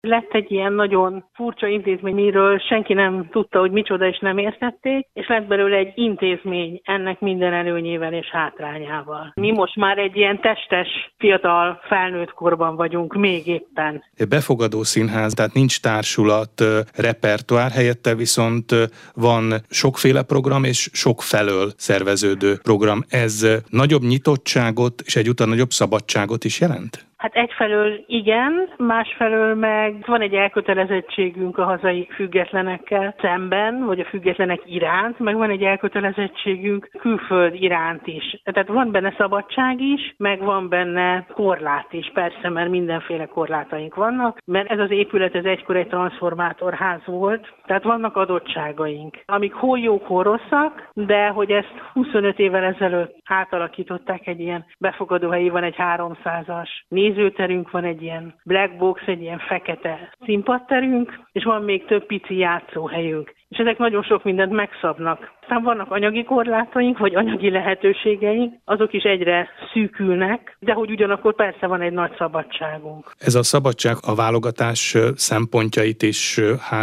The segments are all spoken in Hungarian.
Lett egy ilyen nagyon furcsa intézmény, miről senki nem tudta, hogy micsoda, és nem értették, és lett belőle egy intézmény ennek minden előnyével és hátrányával. Mi most már egy ilyen testes, fiatal, felnőtt korban vagyunk még éppen. Befogadó színház, tehát nincs társulat, repertoár, helyette viszont van sokféle program és sok felől szerveződő program. Ez nagyobb nyitottságot és egyúttal nagyobb szabadságot is jelent? Hát egyfelől igen, másfelől meg van egy elkötelezettségünk a hazai függetlenekkel szemben, vagy a függetlenek iránt, meg van egy elkötelezettségünk külföld iránt is. Tehát van benne szabadság is, meg van benne korlát is, persze, mert mindenféle korlátaink vannak, mert ez az épület, ez egykor egy transformátorház volt, tehát vannak adottságaink, amik hol jók, hol rosszak, de hogy ezt 25 évvel ezelőtt átalakították, egy ilyen befogadóhelyi, van egy 300-as nézőterünk, van egy ilyen black box, egy ilyen fekete színpadterünk, és van még több pici játszóhelyünk. És ezek nagyon sok mindent megszabnak. Aztán vannak anyagi korlátaink, vagy anyagi lehetőségeink, azok is egyre szűkülnek, de hogy ugyanakkor persze van egy nagy szabadságunk. Ez a szabadság a válogatás szempontjait is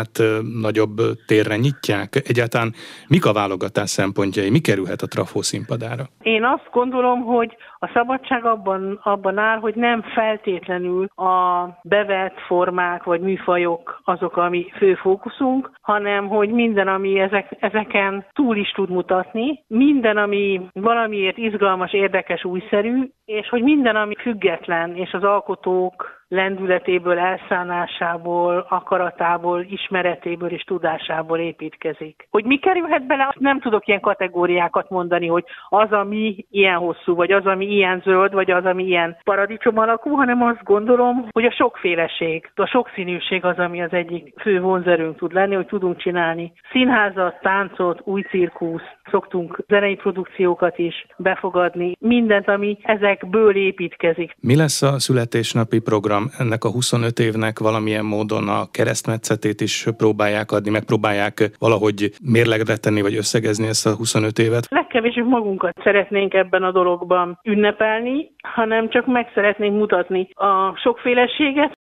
nagyobb térre nyitják? Egyáltalán mik a válogatás szempontjai? Mi kerülhet a Trafó színpadára? Én azt gondolom, hogy a szabadság abban áll, hogy nem feltétlenül a bevett formák vagy műfajok azok, ami fő fókuszunk, hanem hogy minden, ami ezeken túl is tud mutatni, minden, ami valamiért izgalmas, érdekes, újszerű, és hogy minden, ami független, és az alkotók lendületéből, elszánásából, akaratából, ismeretéből és tudásából építkezik. Hogy mi kerülhet bele, nem tudok ilyen kategóriákat mondani, hogy az, ami ilyen hosszú, vagy az, ami ilyen zöld, vagy az, ami ilyen paradicsom alakú, hanem azt gondolom, hogy a sokféleség, a sokszínűség az, ami az egyik fő vonzerőnk tud lenni, hogy tudunk csinálni színházat, táncot, új cirkusz, szoktunk zenei produkciókat is befogadni, mindent, ami ezekből építkezik. Mi lesz a születésnapi program? Ennek a 25 évnek valamilyen módon a keresztmetszetét is próbálják adni, megpróbálják valahogy mérlegre tenni, vagy összegezni ezt a 25 évet? Legkevésbé magunkat szeretnénk ebben a dologban ünnepelni, hanem csak meg szeretnénk mutatni a sokféleséget,